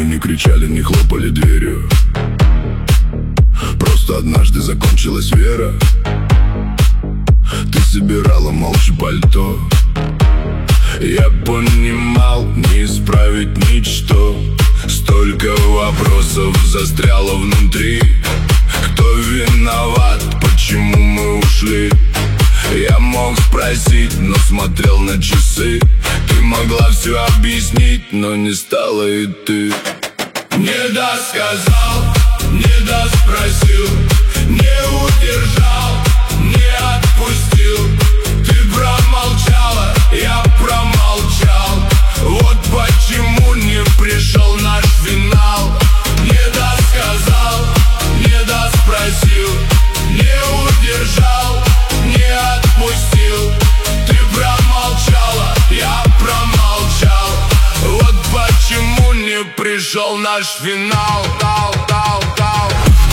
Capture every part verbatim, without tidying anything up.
Мы не кричали, не хлопали дверью. Просто однажды закончилась вера. Ты собирала молча пальто. Я понимал, не исправить ничто. Столько вопросов застряло внутри. Кто виноват, почему мы ушли? Я мог спросить, но смотрел на часы. Ты могла все объяснить, но не стала и ты. Не досказал, не доспросил, не удержал, не отпустил. Ты промолчала, я промолчал. Вот почему не пришел наш финал. Не досказал, не доспросил, не удержал, не отпустил. Ты промолчала, я промолчал. Вот почему не пришел наш финал. Дал, дал, дал.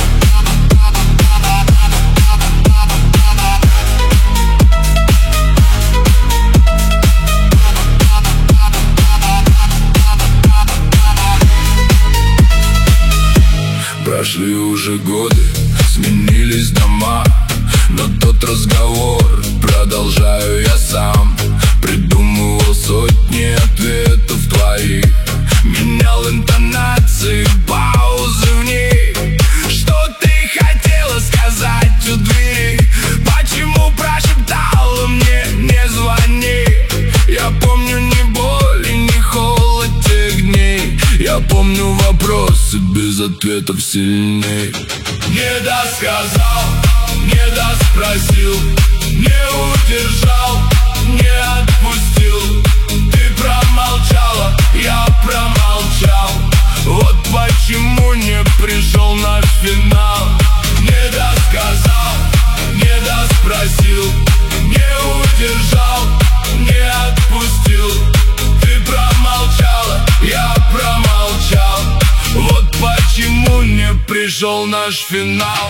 Прошли уже годы, сменились дома, но тот разговор продолжаю я сам. Придумывал сотни ответов твоих, менял интонации, паузы в них. Что ты хотела сказать у двери? Почему прошептала мне не звони? Я помню ни боль и ни холод тех дней. Я помню вопросы без ответов сильней. Не досказал, не доспросил, не удержал, не отпустил. Ты промолчала, я промолчал. Вот почему не пришел наш финал. Не досказал, не доспросил, не удержал, не отпустил. Ты промолчала, я промолчал. Вот почему не пришел наш финал.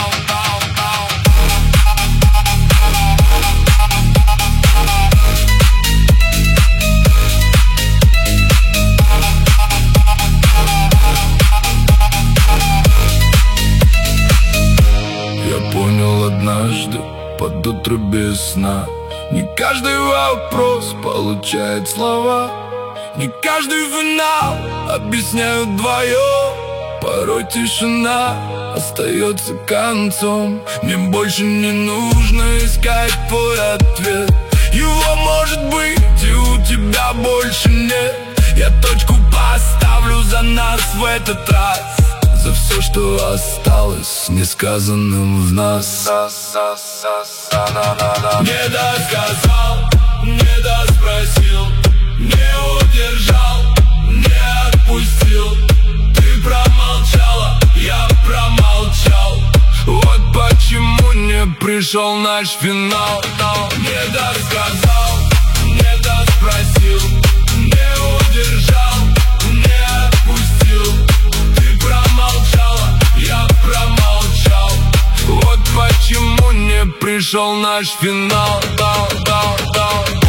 Я понял однажды под утро без сна: не каждый вопрос получает слова, не каждый финал объясняют вдвоем. Порой тишина остается концом. Мне больше не нужно искать твой ответ. Его может быть и у тебя больше нет. Я точку поставлю за нас в этот раз, за все, что осталось несказанным в нас. Не досказал, не доспросил, не удержал, не отпустил. Ты промолчала, я промолчал. Вот почему не пришел наш финал. Не досказал, не доспросил, не удержал, не отпустил. Ты промолчала, я промолчал. Вот почему не пришел наш финал.